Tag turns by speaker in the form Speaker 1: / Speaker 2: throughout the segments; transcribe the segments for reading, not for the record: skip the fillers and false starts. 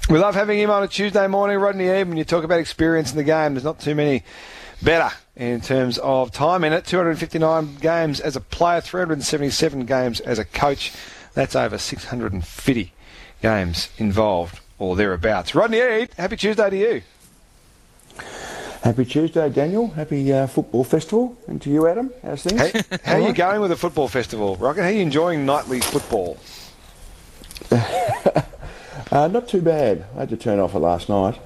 Speaker 1: We love having him on a Tuesday morning, Rodney Eade. When you talk about experience in the game, there's not too many better in terms of time in it. 259 games as a player, 377 games as a coach. That's over 650 games involved or thereabouts. Rodney Eade, happy Tuesday to you.
Speaker 2: Happy Tuesday, Daniel. Happy football festival. And to you, Adam. How's things?
Speaker 1: How are you going with the football festival, Rocket? How are you enjoying nightly football?
Speaker 2: Not too bad. I had to turn off it last night.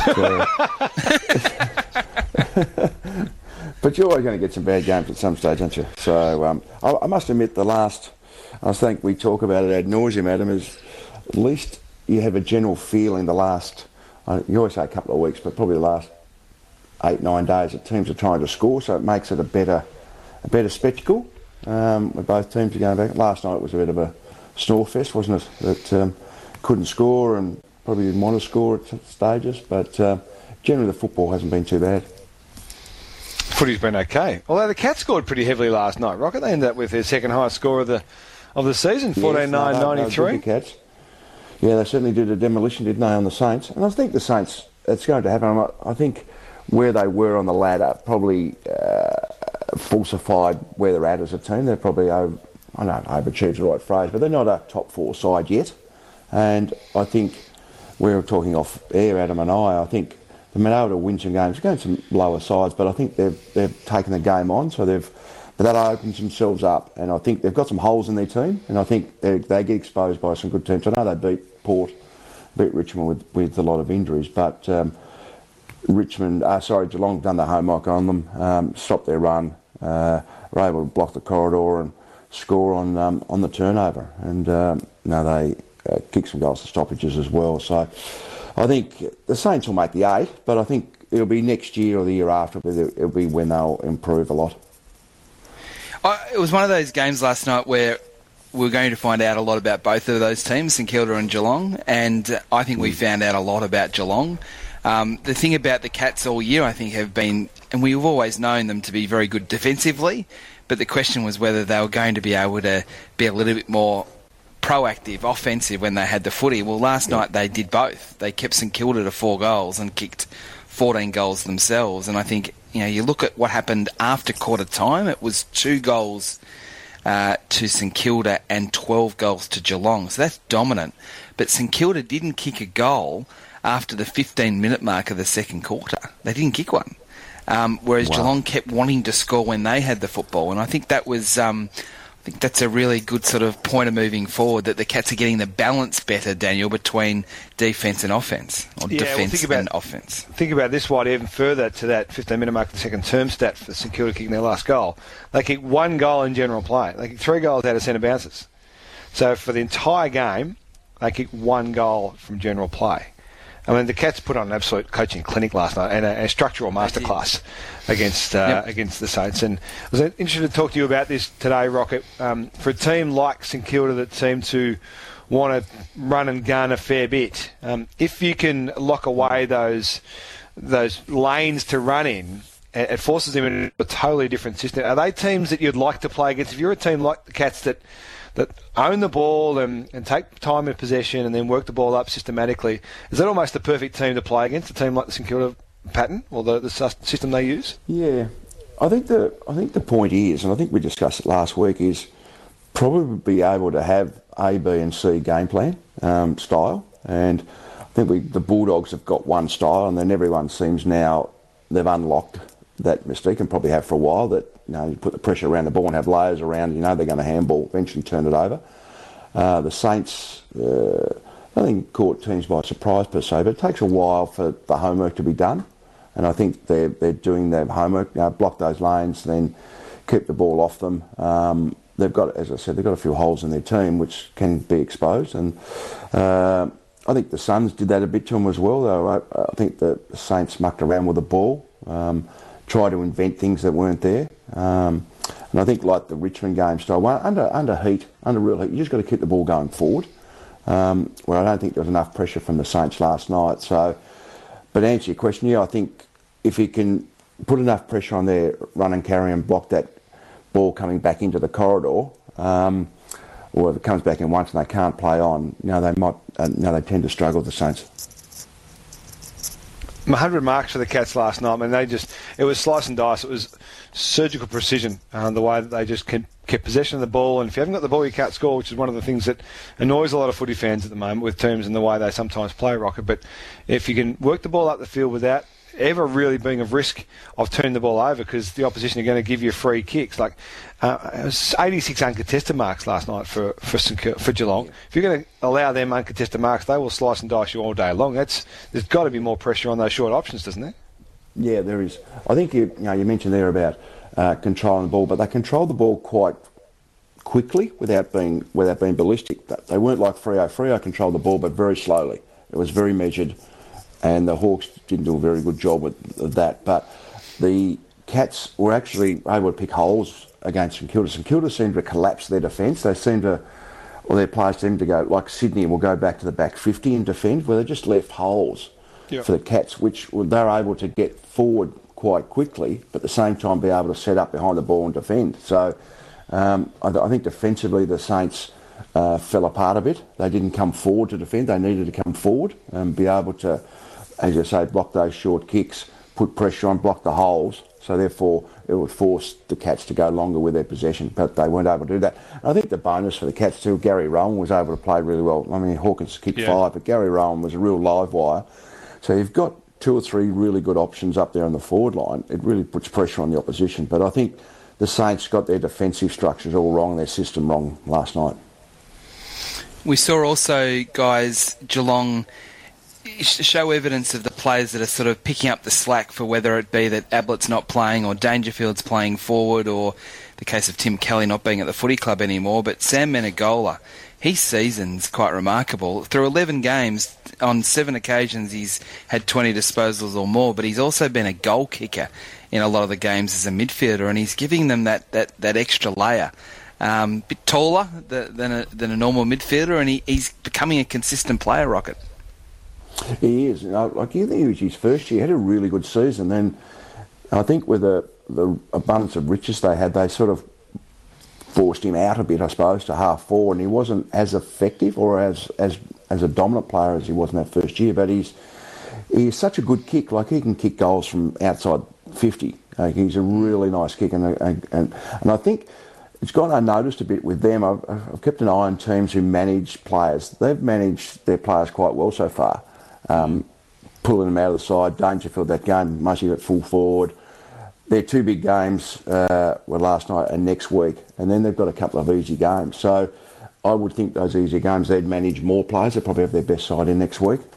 Speaker 2: But you're always going to get some bad games at some stage, aren't you? So I must admit I think we talk about it ad nauseum, Adam, is at least you have a general feeling the last, you always say a couple of weeks, but probably the last 8-9 days that teams are trying to score, so it makes it a better spectacle. With both teams are going back. Last night was a bit of a snore fest, wasn't it? That couldn't score and probably didn't want to score at stages, but generally the football hasn't been too bad.
Speaker 1: Footy's been okay. Although the Cats scored pretty heavily last night, Rocket. They ended up with their second highest score of the season, 14-9-93.
Speaker 2: Cats. Yeah, they certainly did a demolition, didn't they, on the Saints? And I think the Saints, it's going to happen. I think where they were on the ladder probably falsified where they're at as a team. They're probably, overachieved the right phrase, but they're not a top four side yet. And I think we were talking off air, Adam and I think they've been able to win some games against some lower sides, but I think they've taken the game on, so that opens themselves up, and I think they've got some holes in their team, and I think they get exposed by some good teams. I know they beat Richmond with a lot of injuries, but Geelong done the homework on them, stopped their run, were able to block the corridor and score on the turnover, and they kicked some goals to stoppages as well. So I think the Saints will make the 8, but I think it'll be next year or the year after, it'll be when they'll improve a lot.
Speaker 3: It was one of those games last night where we're going to find out a lot about both of those teams, St Kilda and Geelong, and I think we found out a lot about Geelong. The thing about the Cats all year, I think, have been, and we've always known them to be very good defensively, but the question was whether they were going to be able to be a little bit more proactive, offensive when they had the footy. Well, last night they did both. They kept St Kilda to 4 goals and kicked 14 goals themselves, and I think, you look at what happened after quarter time, it was 2 goals to St Kilda and 12 goals to Geelong, so that's dominant. But St Kilda didn't kick a goal after the 15-minute mark of the second quarter. They didn't kick one. Whereas Geelong kept wanting to score when they had the football, and I think that was, I think that's a really good sort of point of moving forward, that the Cats are getting the balance better, Daniel, between defence and offence, or defence and offence.
Speaker 1: Think about this, White, even further to that 15-minute mark of the second term stat for St Kilda kicking their last goal. They kicked 1 goal in general play. They kicked 3 goals out of centre bounces. So for the entire game, they kicked 1 goal from general play. I mean, the Cats put on an absolute coaching clinic last night and a structural masterclass against the Saints. And I was interested to talk to you about this today, Rocket. For a team like St Kilda that seem to want to run and gun a fair bit, if you can lock away those lanes to run in, it forces them into a totally different system. Are they teams that you'd like to play against? If you're a team like the Cats that own the ball and take time in possession and then work the ball up systematically, is that almost the perfect team to play against, a team like the St Kilda pattern or the system they use? Yeah,
Speaker 2: I think the point is, and I think we discussed it last week, is probably be able to have A, B and C game plan style, and I think the Bulldogs have got one style, and then everyone seems now they've unlocked that mystique, and probably have for a while, that you put the pressure around the ball and have layers around, they're going to handball, eventually turn it over. The Saints, I think, caught teams by surprise per se, but it takes a while for the homework to be done, and I think they're doing their homework, block those lanes, then keep the ball off them. They've got, as I said, they've got a few holes in their team which can be exposed, and I think the Suns did that a bit to them as well, though. I think the Saints mucked around with the ball, try to invent things that weren't there. And I think, like the Richmond game style, under real heat, you just got to keep the ball going forward. Where I don't think there was enough pressure from the Saints last night. So, but to answer your question, I think if you can put enough pressure on their run and carry and block that ball coming back into the corridor, or if it comes back in once and they can't play on, they might, they tend to struggle, the Saints.
Speaker 1: 100 marks for the Cats last night. I mean, it was slice and dice. It was surgical precision, the way that they just kept possession of the ball. And if you haven't got the ball, you can't score, which is one of the things that annoys a lot of footy fans at the moment with teams and the way they sometimes play, Rocket. But if you can work the ball up the field without ever really being of risk of turning the ball over, because the opposition are going to give you free kicks. It was 86 uncontested marks last night for Geelong. If you're going to allow them uncontested marks, they will slice and dice you all day long. There's got to be more pressure on those short options, doesn't there?
Speaker 2: Yeah, there is. I think you mentioned there about controlling the ball, but they controlled the ball quite quickly without being ballistic. They weren't like Freo. Freo controlled the ball, but very slowly. It was very measured. And the Hawks didn't do a very good job with that. But the Cats were actually able to pick holes against St Kilda. St Kilda seemed to collapse their defence. Their players seemed to go, like Sydney will go back to the back 50 and defend, where they just left holes for the Cats, which they were able to get forward quite quickly, but at the same time be able to set up behind the ball and defend. So I think defensively the Saints fell apart a bit. They didn't come forward to defend. They needed to come forward and be able to, as you say, block those short kicks, put pressure on, block the holes. So therefore, it would force the Cats to go longer with their possession, but they weren't able to do that. And I think the bonus for the Cats too, Gary Rowan was able to play really well. I mean, Hawkins kicked 5, but Gary Rowan was a real live wire. So you've got 2 or 3 really good options up there on the forward line. It really puts pressure on the opposition. But I think the Saints got their defensive structures all wrong, their system wrong last night.
Speaker 3: We saw also, guys, Geelong show evidence of the players that are sort of picking up the slack, for whether it be that Ablett's not playing or Dangerfield's playing forward, or the case of Tim Kelly not being at the footy club anymore. But Sam Menegola, his season's quite remarkable. Through 11 games, on 7 occasions he's had 20 disposals or more, but he's also been a goal kicker in a lot of the games as a midfielder, and he's giving them that extra layer. Bit taller than a normal midfielder, and he's becoming a consistent player, Rocket.
Speaker 2: He is. Like, you think it was his first year, he had a really good season. Then I think with the abundance of riches they had, they sort of forced him out a bit, I suppose, to half forward, and he wasn't as effective or as a dominant player as he was in that first year. But he's such a good kick. Like, he can kick goals from outside 50. He's a really nice kick, and I think it's gone unnoticed a bit with them. I've kept an eye on teams who manage players. They've managed their players quite well so far, pulling them out of the side. Dangerfield, that game, mostly at full forward. Their 2 big games were last night and next week, and then they've got a couple of easy games. So I would think those easier games, they'd manage more players. They'll probably have their best side in next week.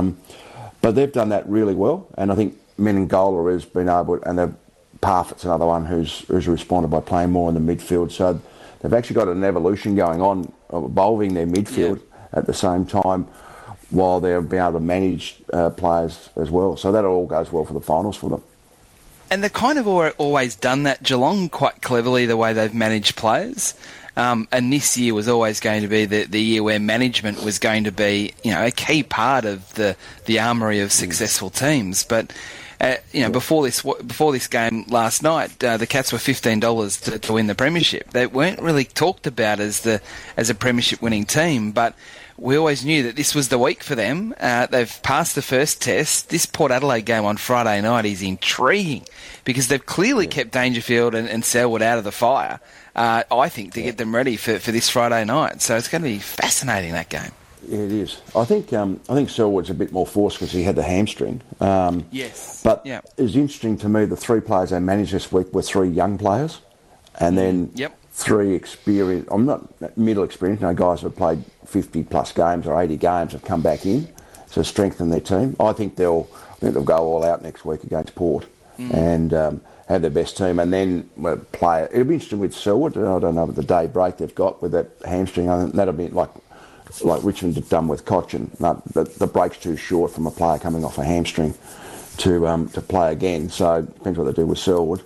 Speaker 2: But they've done that really well, and I think Menegola has been able, and Parfitt's another one who's responded by playing more in the midfield. So they've actually got an evolution going on, evolving their midfield at the same time, while they're being able to manage players as well. So that all goes well for the finals for them.
Speaker 3: And they've kind of always done that, Geelong, quite cleverly, the way they've managed players. And this year was always going to be the year where management was going to be, a key part of the armoury of successful teams. But before this game last night, the Cats were $15 to win the premiership. They weren't really talked about as a premiership winning team, but we always knew that this was the week for them. They've passed the first test. This Port Adelaide game on Friday night is intriguing because they've clearly kept Dangerfield and Selwood out of the fire, I think, to get them ready for this Friday night. So it's going to be fascinating, that game.
Speaker 2: Yeah, it is. I think Selwood's a bit more forced because he had the hamstring.
Speaker 3: Yes.
Speaker 2: But it's interesting to me, the 3 players they managed this week were 3 young players, and then 3 experienced. I'm not middle experienced. Guys who have played 50 plus games or 80 games have come back in to strengthen their team. I think they'll go all out next week against Port and have their best team, and then play. It'll be interesting with Selwood. I don't know, with the day break they've got with that hamstring. I think that'll be like Richmond have done with Cochin. The break's too short from a player coming off a hamstring to play again. So it depends what they do with Selwood.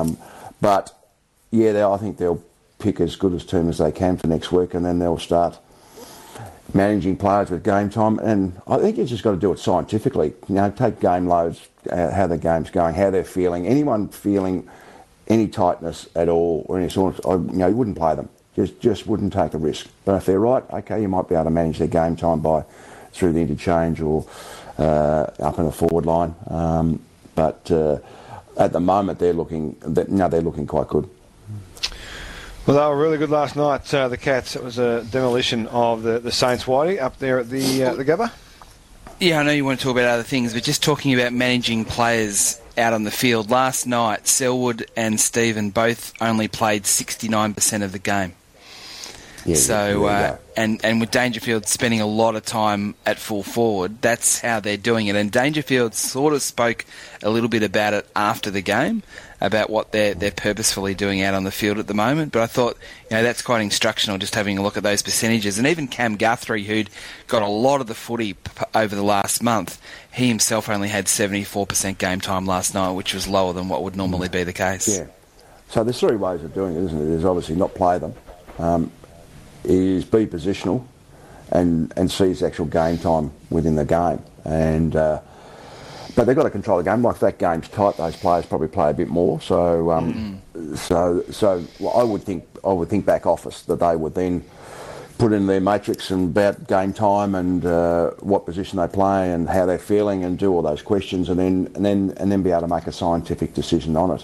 Speaker 2: But yeah, I think they'll pick as good a team as they can for next week, and then they'll start managing players with game time. And I think you've just got to do it scientifically. Take game loads, how the game's going, how they're feeling. Anyone feeling any tightness at all or any sort of, you wouldn't play them. Just wouldn't take a risk. But if they're right, okay, you might be able to manage their game time through the interchange or up in the forward line. But at the moment, they're looking quite good.
Speaker 1: Well, they were really good last night, the Cats. It was a demolition of the Saints, Whitey, up there at the Gabba.
Speaker 3: Yeah, I know you want to talk about other things, but just talking about managing players out on the field. Last night, Selwood and Stephen both only played 69% of the game.
Speaker 2: Yeah,
Speaker 3: so, and with Dangerfield spending a lot of time at full forward, that's how they're doing it. And Dangerfield sort of spoke a little bit about it after the game, about what they're purposefully doing out on the field at the moment. But I thought, that's quite instructional, just having a look at those percentages. And even Cam Guthrie, who'd got a lot of the footy over the last month, he himself only had 74% game time last night, which was lower than what would normally be the case.
Speaker 2: Yeah. So there's three ways of doing it, isn't it? There's obviously not play them. Is be positional and seize actual game time within the game. And but they've got to control the game. Like, if that game's tight, those players probably play a bit more. So so I would think back office that they would then put in their matrix and about game time and what position they play and how they're feeling and do all those questions and then be able to make a scientific decision on it.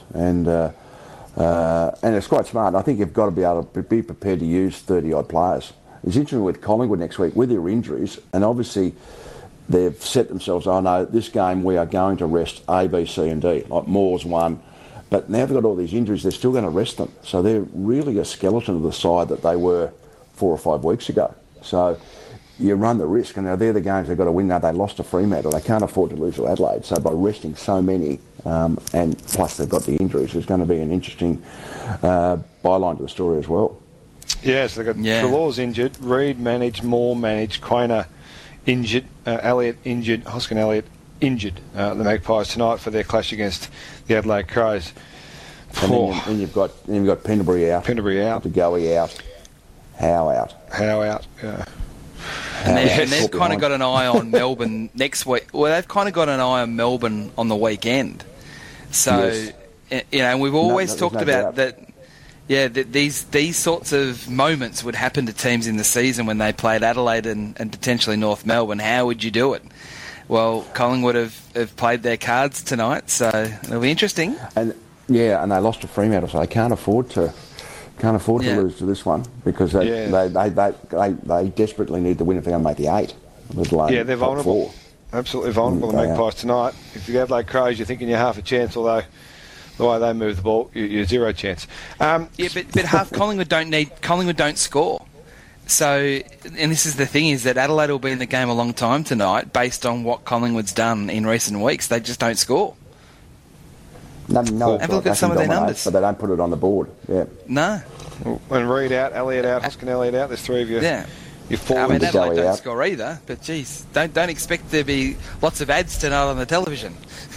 Speaker 2: And it's quite smart. I think you've got to be able to be prepared to use 30-odd players. It's interesting with Collingwood next week, with their injuries, and obviously they've set themselves, this game we are going to rest A, B, C and D. Like Moore's one. But now they've got all these injuries, they're still going to rest them. So they're really a skeleton of the side that they were 4 or 5 weeks ago. So you run the risk, and now they're the games they've got to win. Now they lost to Fremantle, they can't afford to lose to Adelaide. So by resting so many, and plus they've got the injuries, there's going to be an interesting byline to the story as well.
Speaker 1: Yes, they've got Trelaw's injured, Reid managed, Moore managed, Quainer injured, Elliott injured, Hoskin Elliott injured. The Magpies tonight for their clash against the Adelaide Crows.
Speaker 2: And then you've got Pendlebury out. DeGoey out. Howe out.
Speaker 1: Yeah.
Speaker 3: And they've kind of got an eye on Melbourne next week. Well, they've kind of got an eye on Melbourne on the weekend. So, and we've always talked about that. Yeah, these sorts of moments would happen to teams in the season when they played Adelaide and potentially North Melbourne. How would you do it? Well, Collingwood have played their cards tonight, so it'll be interesting.
Speaker 2: And they lost to Fremantle, so they can't afford to lose to this one because they desperately need to win if they're going to make the 8.
Speaker 1: They're vulnerable. 4. Absolutely vulnerable, the Magpies tonight. If you have Adelaide Crows, you're thinking you're half a chance, although the way they move the ball, you're zero chance.
Speaker 3: But half Collingwood don't score. So, and this is the thing, is that Adelaide will be in the game a long time tonight based on what Collingwood's done in recent weeks. They just don't score.
Speaker 2: No,
Speaker 3: have a look at some of their numbers.
Speaker 2: But they don't put it on the board. Yeah.
Speaker 3: No.
Speaker 1: When Reid out, Elliott out, Hoskin Elliott out, there's 3 of you.
Speaker 3: Yeah.
Speaker 1: You're 4.
Speaker 3: I mean, Adelaide don't score either, but geez, don't expect there to be lots of ads tonight on the television.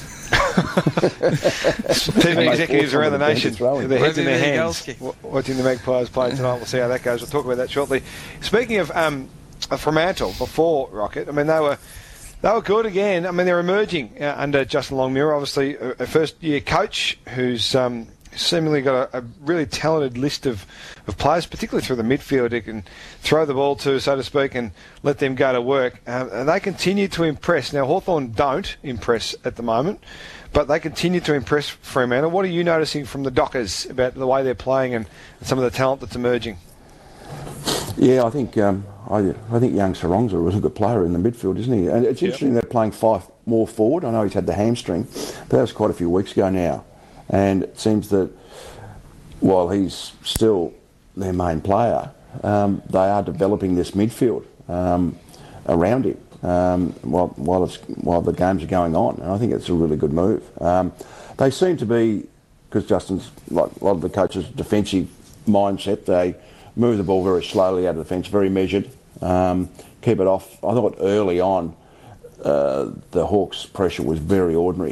Speaker 1: TV executives around the nation, their heads in their hands, watching the Magpies play tonight. We'll see how that goes. We'll talk about that shortly. Speaking of Fremantle, before Rocket, I mean, they were good again. I mean, they're emerging under Justin Longmuir, obviously a first-year coach who's seemingly got a really talented list of players, particularly through the midfield, who can throw the ball to, so to speak, and let them go to work. And they continue to impress. Now, Hawthorn don't impress at the moment, but they continue to impress Fremantle. What are you noticing from the Dockers about the way they're playing and some of the talent that's emerging?
Speaker 2: Yeah, I think young Sarong's a really good player in the midfield, isn't he? And it's interesting they're playing 5 more forward. I know he's had the hamstring, but that was quite a few weeks ago now. And it seems that while he's still their main player, they are developing this midfield around him while the games are going on. And I think it's a really good move. They seem to be, because Justin's, like a lot of the coaches' defensive mindset, they move the ball very slowly out of defence, very measured, keep it off. I thought early on the Hawks' pressure was very ordinary.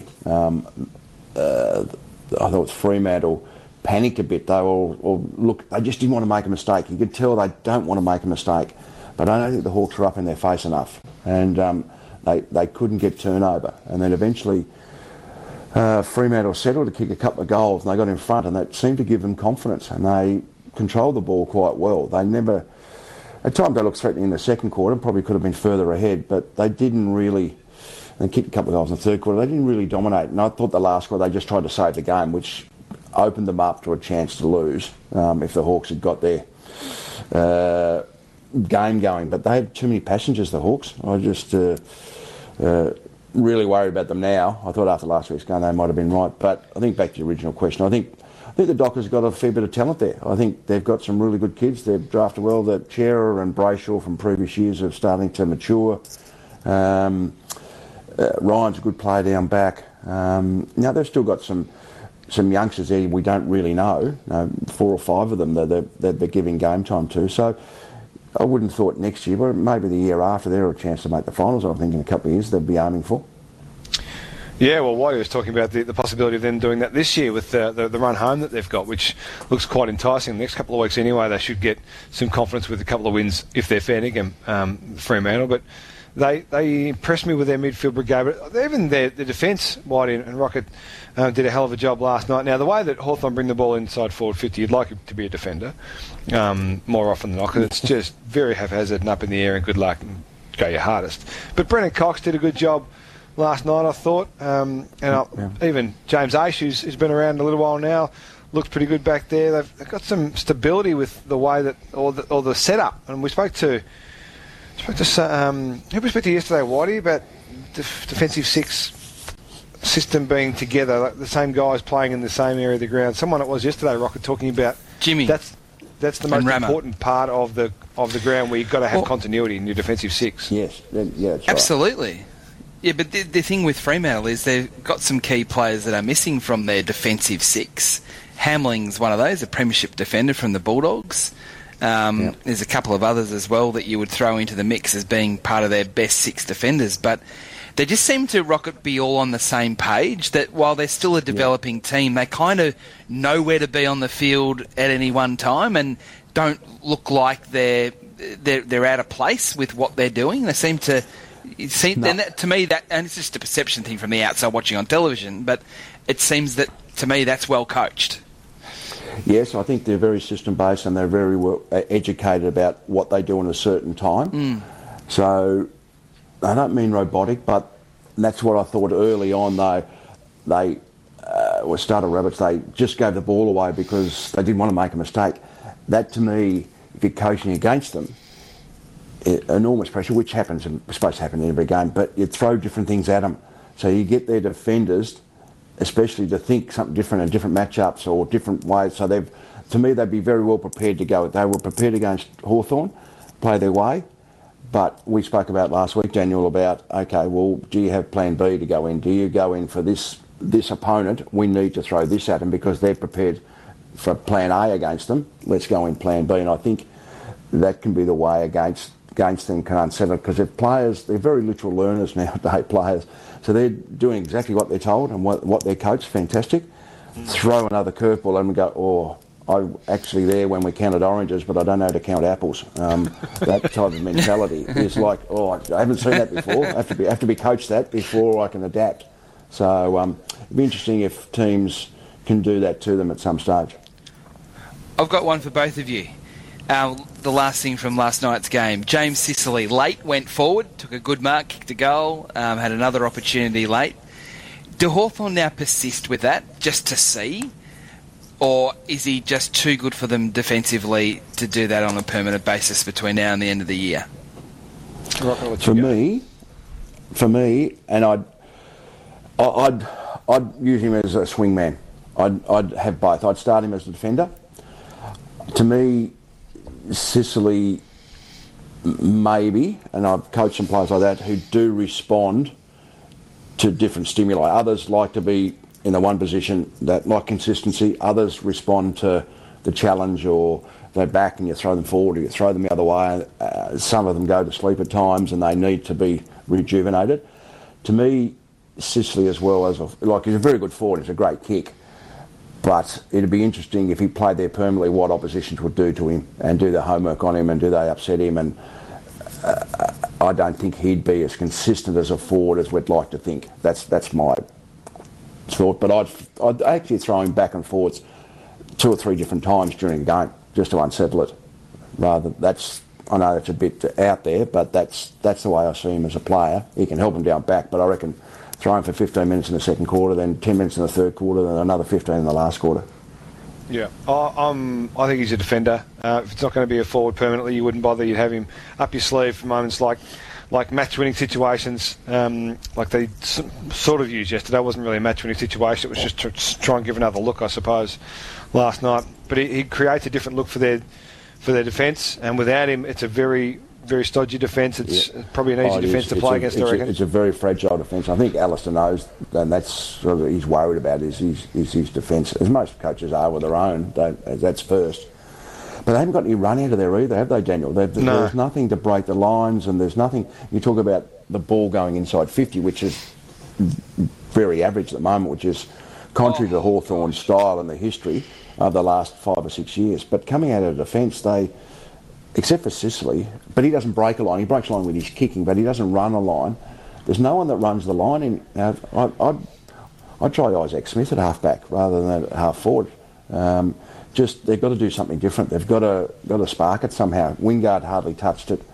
Speaker 2: I thought Fremantle panicked a bit. They they just didn't want to make a mistake. You could tell they don't want to make a mistake. But I don't think the Hawks were up in their face enough. And they couldn't get turnover. And then eventually Fremantle settled to kick a couple of goals and they got in front, and that seemed to give them confidence. And they controlled the ball quite well. They never... At times they looked threatening in the second quarter, probably could have been further ahead, but they didn't really and kicked a couple of goals in the third quarter. They didn't really dominate, and I thought the last quarter they just tried to save the game, which opened them up to a chance to lose if the Hawks had got their game going. But they had too many passengers, the Hawks. I just really worried about them now. I thought after last week's game they might have been right. But I think back to the original question, I think the Dockers have got a fair bit of talent there. I think they've got some really good kids. They've drafted well. The Chera and Brayshaw from previous years are starting to mature. Ryan's a good player down back. Now they've still got some youngsters there we don't really know. 4 or 5 of them that they're giving game time to. So I wouldn't have thought next year, but maybe the year after they're a chance to make the finals. I think in a couple of years they'll be aiming for.
Speaker 1: Yeah, well, Whitey was talking about the possibility of them doing that this year with the run home that they've got, which looks quite enticing. The next couple of weeks anyway, they should get some confidence with a couple of wins if they're fair dinkum, Fremantle. But they impressed me with their midfield brigade. But even their defence, Whitey and Rocket, did a hell of a job last night. Now, the way that Hawthorn bring the ball inside forward 50, you'd like it to be a defender more often than not, because it's just very haphazard and up in the air, and good luck and go your hardest. But Brennan Cox did a good job last night, I thought. Even James Aish, who's been around a little while now, looked pretty good back there. They've got some stability with the way that, or the setup. And we spoke to who we spoke to yesterday, Whitey, about defensive six system being together, like the same guys playing in the same area of the ground. Someone it was yesterday, Rocket, talking about
Speaker 3: Jimmy.
Speaker 1: That's the most important part of the ground where you've got to have continuity in your defensive six.
Speaker 2: Yes, that's
Speaker 3: absolutely.
Speaker 2: Right.
Speaker 3: Yeah, but the thing with Fremantle is they've got some key players that are missing from their defensive six. Hamling's one of those, a premiership defender from the Bulldogs. There's a couple of others as well that you would throw into the mix as being part of their best 6 defenders. But they just seem to, Rocket, be all on the same page, that while they're still a developing team, they kind of know where to be on the field at any one time and don't look like they're out of place with what they're doing. They seem to... to me, and it's just a perception thing from the outside watching on television, but it seems that, to me, that's well coached.
Speaker 2: Yes, I think they're very system-based and they're very well educated about what they do in a certain time. So I don't mean robotic, but that's what I thought early on. They were starter rabbits. They just gave the ball away because they didn't want to make a mistake. That, to me, if you're coaching against them, enormous pressure, which happens and was supposed to happen in every game, but you throw different things at them. So you get their defenders, especially to think something different and different matchups or different ways. So to me, they'd be very well prepared to go. They were prepared against Hawthorn, play their way. But we spoke about last week, Daniel, about, okay, well, do you have plan B to go in? Do you go in for this opponent? We need to throw this at them because they're prepared for plan A against them. Let's go in plan B. And I think that can be the way against them can unsettle, because they're very literal learners nowadays, players. So they're doing exactly what they're told and what they're coached, fantastic. Throw another curveball and we go, I'm actually there when we counted oranges, but I don't know how to count apples. That type of mentality is like, I haven't seen that before. I have to be coached that before I can adapt. So it'd be interesting if teams can do that to them at some stage.
Speaker 3: I've got one for both of you. The last thing from last night's game, James Sicily late went forward, took a good mark, kicked a goal, had another opportunity late. Do Hawthorn now persist with that just to see, or is he just too good for them defensively to do that on a permanent basis between now and the end of the year?
Speaker 2: For me, and I'd use him as a swing man. I'd have both. I'd start him as a defender. To me, Sicily, maybe, and I've coached some players like that who do respond to different stimuli. Others like to be in the one position, that like consistency. Others respond to the challenge, or they're back and you throw them forward or you throw them the other way. Some of them go to sleep at times and they need to be rejuvenated. To me, Sicily as well, he's a very good forward, he's a great kick. But it'd be interesting if he played there permanently, what oppositions would do to him and do their homework on him and do they upset him. And I don't think he'd be as consistent as a forward as we'd like to think. That's my thought. But I'd actually throw him back and forwards 2 or 3 different times during the game just to unsettle it. That's I know it's a bit out there, but that's the way I see him as a player. He can help him down back, but I reckon throw him for 15 minutes in the second quarter, then 10 minutes in the third quarter, then another 15 in the last quarter.
Speaker 1: Yeah, I think he's a defender. If it's not going to be a forward permanently, you wouldn't bother. You'd have him up your sleeve for moments like match-winning situations, like they sort of used yesterday. It wasn't really a match-winning situation. It was just to try and give another look, I suppose, last night. But he creates a different look for their defence, and without him, it's a very, very stodgy defence. It's probably an easy defence to play against, I reckon.
Speaker 2: It's a very fragile defence. I think Alistair knows, and that's sort of he's worried about is his defence, as most coaches are with their own. That's first. But they haven't got any run out of there either, have they, Daniel?
Speaker 1: No.
Speaker 2: There's nothing to break the lines, and there's nothing. You talk about the ball going inside 50, which is very average at the moment, which is contrary to Hawthorn's style and the history of the last 5 or 6 years. But coming out of defence, they, except for Sicily, but he doesn't break a line. He breaks a line with his kicking, but he doesn't run a line. There's no one that runs the line. I'd try Isaac Smith at half-back rather than at half-forward. Just they've got to do something different. They've got to spark it somehow. Wingard hardly touched it,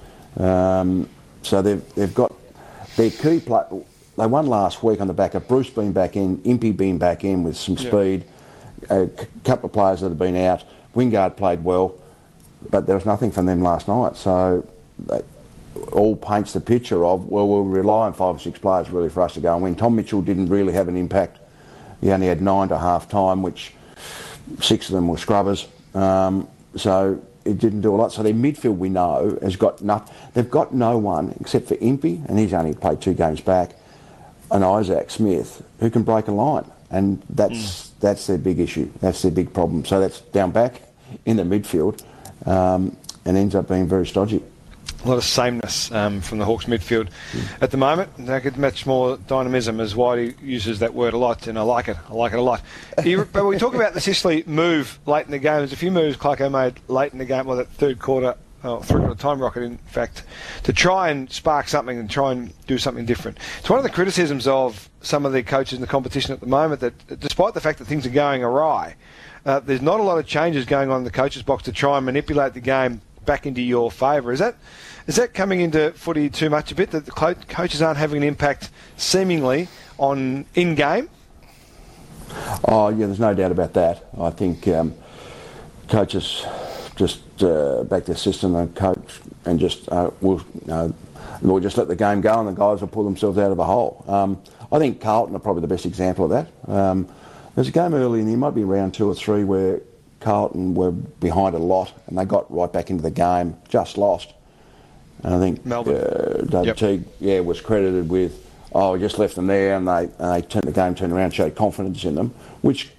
Speaker 2: so they've got their key play. They won last week on the back of Bruce being back in, Impey being back in with some speed, a couple of players that have been out. Wingard played well, but there was nothing from them last night. So that all paints the picture of, well, we'll rely on 5 or 6 players really for us to go and win. Tom Mitchell didn't really have an impact. He only had 9 to half time, which 6 of them were scrubbers, so it didn't do a lot. So their midfield, we know, has got nothing. They've got no one except for Impey, and he's only played 2 games back, and Isaac Smith, who can break a line, and that's their big issue. That's their big problem. So that's down back in the midfield, and ends up being very stodgy.
Speaker 1: A lot of sameness from the Hawks midfield at the moment. They could much more dynamism, as Whitey uses that word a lot, and I like it. I like it a lot. But when we talk about the Sicily move late in the game, there's a few moves Clarko made late in the game, or that third quarter, three-quarter time rocket, in fact, to try and spark something and try and do something different. It's one of the criticisms of some of the coaches in the competition at the moment that, despite the fact that things are going awry, there's not a lot of changes going on in the coaches' box to try and manipulate the game back into your favour. Is that coming into footy too much a bit, that the coaches aren't having an impact seemingly on in-game?
Speaker 2: Oh, yeah, there's no doubt about that. I think coaches just back their system and coach and just we'll just let the game go and the guys will pull themselves out of the hole. I think Carlton are probably the best example of that. There's a game early in the year, might be round 2 or 3, where Carlton were behind a lot and they got right back into the game, just lost. And I think David Teague, was credited with, we just left them there, and they turned around, showed confidence in them, which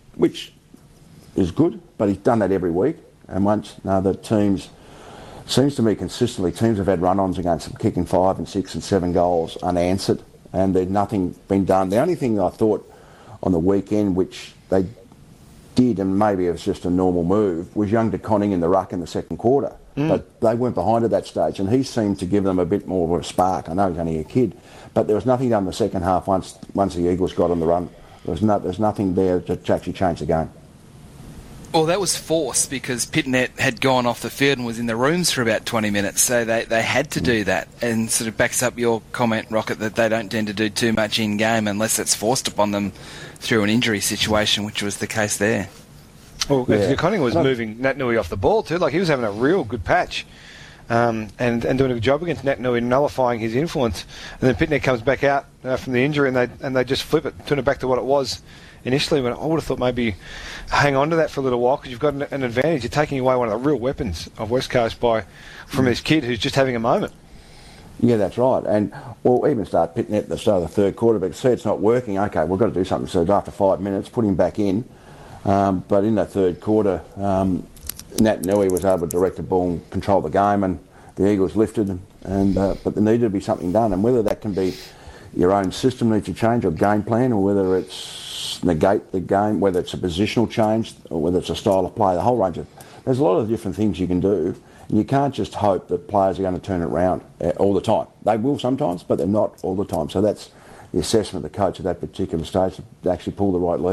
Speaker 2: is good. But he's done that every week. And the teams, seems to me consistently, teams have had run-ons against them, kicking 5 and 6 and 7 goals unanswered, and there's nothing been done. The only thing I thought on the weekend, which they did, and maybe it was just a normal move, was young De Koning in the ruck in the second quarter. But they weren't behind at that stage, and he seemed to give them a bit more of a spark. I know he's only a kid, but there was nothing done in the second half once the Eagles got on the run. There's nothing there to actually change the game.
Speaker 3: Well, that was forced because Pitnet had gone off the field and was in the rooms for about 20 minutes, so they had to do that, and sort of backs up your comment, Rocket, that they don't tend to do too much in-game unless it's forced upon them through an injury situation, which was the case there.
Speaker 1: Well, De Koning was moving Naitanui off the ball too. Like, he was having a real good patch and doing a good job against Naitanui, nullifying his influence. And then Pitnet comes back out from the injury, and they just flip it, turn it back to what it was initially. When I would have thought maybe hang on to that for a little while, because you've got an advantage. You're taking away one of the real weapons of West Coast from this kid who's just having a moment.
Speaker 2: Yeah, that's right. And we'll even start Pitnet at the start of the third quarter, but see it's not working. Okay, we've got to do something. So after 5 minutes, put him back in. But in that third quarter, Naitanui was able to direct the ball and control the game, and the Eagles lifted. But there needed to be something done, and whether that can be your own system needs to change, or game plan, or whether it's negate the game, whether it's a positional change, or whether it's a style of play, the whole range of. There's a lot of different things you can do, and you can't just hope that players are going to turn it around all the time. They will sometimes, but they're not all the time. So that's the assessment of the coach at that particular stage, to actually pull the right lever.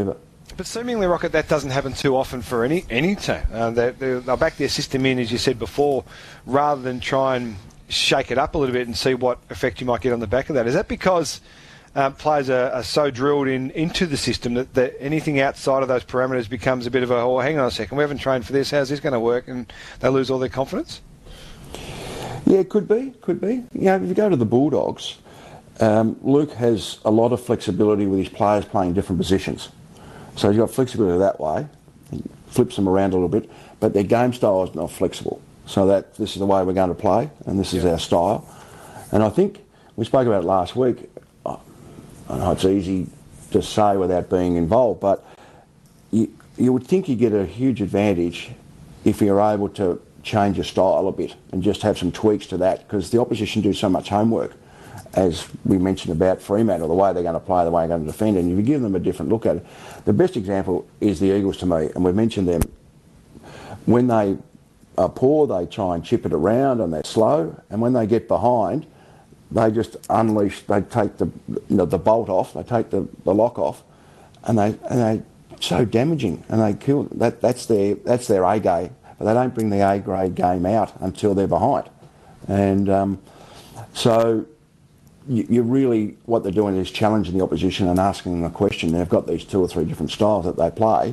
Speaker 1: But seemingly, Rocket, that doesn't happen too often for any team. They'll back their system in, as you said before, rather than try and shake it up a little bit and see what effect you might get on the back of that. Is that because players are so drilled into the system that anything outside of those parameters becomes a bit of a, hang on a second, we haven't trained for this, how's this going to work? And they lose all their confidence?
Speaker 2: Yeah, could be. If you go to the Bulldogs, Luke has a lot of flexibility with his players playing different positions. So he's got flexibility that way. He flips them around a little bit, but their game style is not flexible. So that this is the way we're going to play, and this is our style. And I think we spoke about it last week. I know it's easy to say without being involved, but you would think you get a huge advantage if you're able to change your style a bit and just have some tweaks to that, because the opposition do so much homework, as we mentioned about Fremantle, the way they're going to play, the way they're going to defend, and if you give them a different look at it. The best example is the Eagles to me, and we've mentioned them. When they are poor, they try and chip it around and they're slow, and when they get behind, they just unleash, they take the bolt off, they take the lock off, and they're so damaging, and they kill. That's their A game, but they don't bring the A grade game out until they're behind. And so you really, what they're doing is challenging the opposition and asking them a question. They've got these 2 or 3 different styles that they play.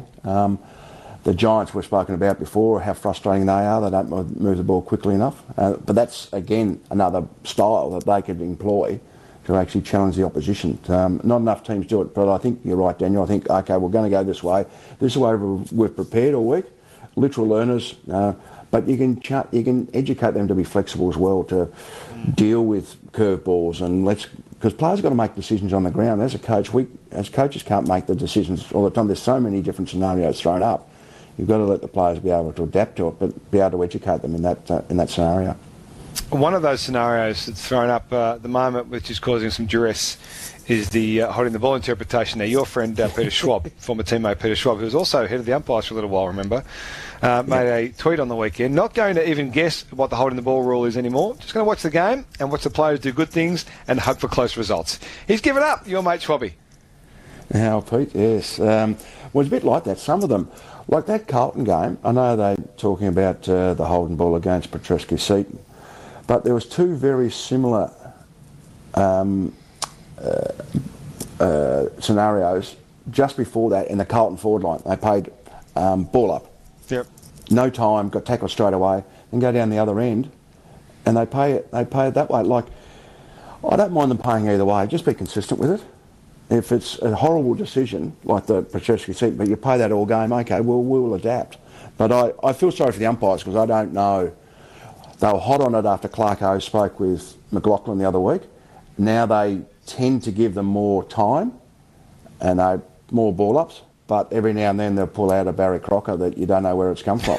Speaker 2: The Giants we've spoken about before, how frustrating they are. They don't move the ball quickly enough. But that's, again, another style that they could employ to actually challenge the opposition. Not enough teams do it, but I think you're right, Daniel. I think, okay, we're going to go this way. This is the way we've prepared all week. Literal learners. But you can educate them to be flexible as well, to deal with curveballs, and because players have got to make decisions on the ground. As a coach, as coaches can't make the decisions all the time. There's so many different scenarios thrown up. You've got to let the players be able to adapt to it, but be able to educate them in that scenario.
Speaker 1: One of those scenarios that's thrown up at the moment, which is causing some duress, is the holding the ball interpretation. Now, your friend Peter Schwab, former teammate Peter Schwab, who was also head of the umpires for a little while, remember, made a tweet on the weekend, not going to even guess what the holding the ball rule is anymore, just going to watch the game and watch the players do good things and hope for close results. He's given up, your mate Schwabby.
Speaker 2: Now, Pete, yes. Well, it's a bit like that. Some of them, like that Carlton game, I know they're talking about the holding ball against Petrescu-Seton, but there was 2 very similar scenarios just before that in the Carlton forward line. They played ball up.
Speaker 1: Yep.
Speaker 2: No time, got tackled straight away, and go down the other end, and they pay it that way. Like, I don't mind them paying either way. Just be consistent with it. If it's a horrible decision, like the Petrescu-Seton, but you pay that all game, okay, we'll adapt. But I feel sorry for the umpires, because I don't know. They were hot on it after Clarko spoke with McLaughlin the other week. Now they tend to give them more time and more ball-ups, but every now and then they'll pull out a Barry Crocker that you don't know where it's come from.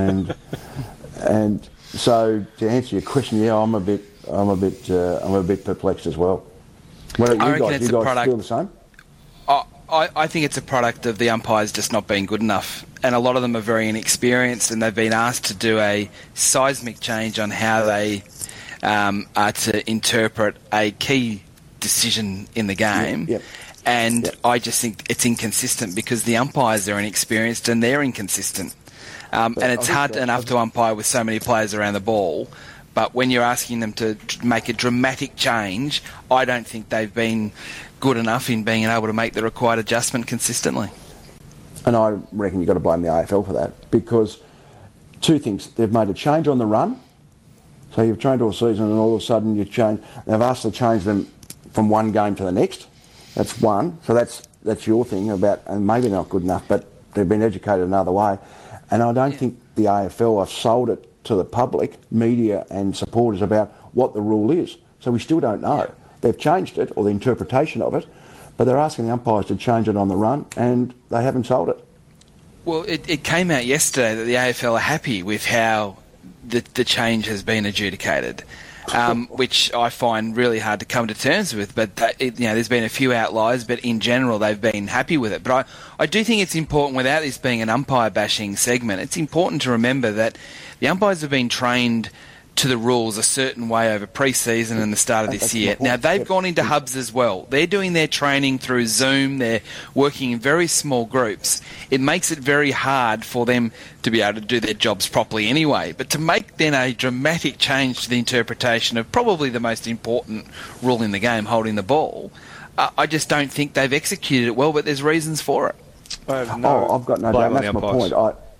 Speaker 2: and so to answer your question, yeah, I'm a bit perplexed as well. What about you guys? You guys feel the same?
Speaker 3: I think it's a product of the umpires just not being good enough, and a lot of them are very inexperienced, and they've been asked to do a seismic change on how they are to interpret a key decision in the game.
Speaker 2: Yep.
Speaker 3: And I just think it's inconsistent because the umpires are inexperienced and they're inconsistent. And it's hard enough to umpire with so many players around the ball, but when you're asking them to make a dramatic change, I don't think they've been good enough in being able to make the required adjustment consistently.
Speaker 2: And I reckon you've got to blame the AFL for that, because 2 things. They've made a change on the run, so you've trained all season and all of a sudden you change. They've asked to change them from one game to the next. That's one. So that's your thing about, and maybe not good enough, but they've been educated another way. And I don't think the AFL have sold it to the public, media and supporters about what the rule is. So we still don't know. Yeah. They've changed it, or the interpretation of it, but they're asking the umpires to change it on the run, and they haven't sold it.
Speaker 3: Well, it came out yesterday that the AFL are happy with how the change has been adjudicated, which I find really hard to come to terms with. But there's been a few outliers, but in general they've been happy with it. But I do think it's important, without this being an umpire bashing segment, it's important to remember that the umpires have been trained to the rules a certain way over pre-season and the start of this year. Now, they've gone into hubs as well. They're doing their training through Zoom. They're working in very small groups. It makes it very hard for them to be able to do their jobs properly anyway. But to make then a dramatic change to the interpretation of probably the most important rule in the game, holding the ball, I just don't think they've executed it well, but there's reasons for it.
Speaker 2: I've got no doubt. That's my point.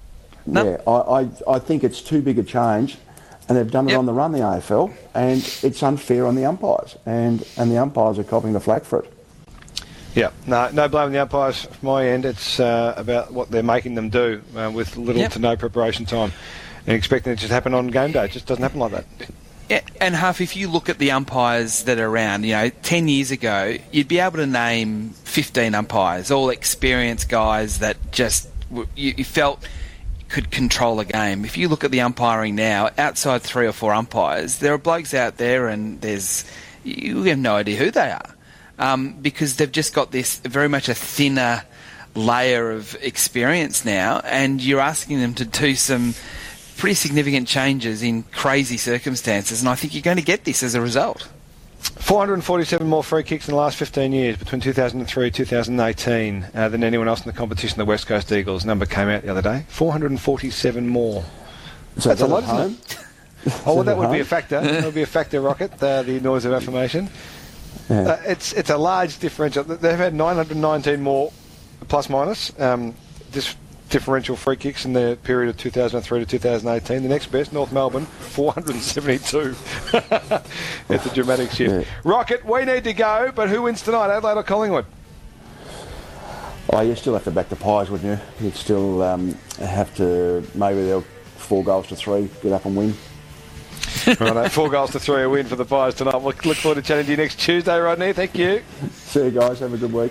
Speaker 2: I think it's too big a change. And they've done it on the run, the AFL, and it's unfair on the umpires, and the umpires are copping the flak for it.
Speaker 1: Yeah, no blame on the umpires from my end. It's about what they're making them do with little to no preparation time, and expecting it to just happen on game day. It just doesn't happen like that.
Speaker 3: Yeah, and Huff, if you look at the umpires that are around, 10 years ago, you'd be able to name 15 umpires, all experienced guys that just you felt could control a game. If you look at the umpiring now, outside 3 or 4 umpires, there are blokes out there and you have no idea who they are because they've just got this very much a thinner layer of experience now, and you're asking them to do some pretty significant changes in crazy circumstances, and I think you're going to get this as a result.
Speaker 1: 447 more free kicks in the last 15 years, between 2003 and 2018, than anyone else in the competition. The West Coast Eagles number came out the other day. 447 more.
Speaker 2: So
Speaker 1: that's a lot,
Speaker 2: home?
Speaker 1: isn't it? Oh, well, that would be a factor. That would be a factor, Rocket, the noise of affirmation. Yeah. It's a large differential. They've had 919 more, plus minus, differential free kicks in the period of 2003 to 2018. The next best, North Melbourne, 472. It's a dramatic shift. Yeah. Rocket, we need to go, but who wins tonight, Adelaide or Collingwood?
Speaker 2: Oh, you still have to back the Pies, wouldn't you? You'd still have to, maybe they'll 4 goals to 3, get up and win.
Speaker 1: Right, 4 goals to 3 a win for the Pies tonight. We'll look forward to chatting to you next Tuesday, Rodney. Thank you.
Speaker 2: See you guys. Have a good week.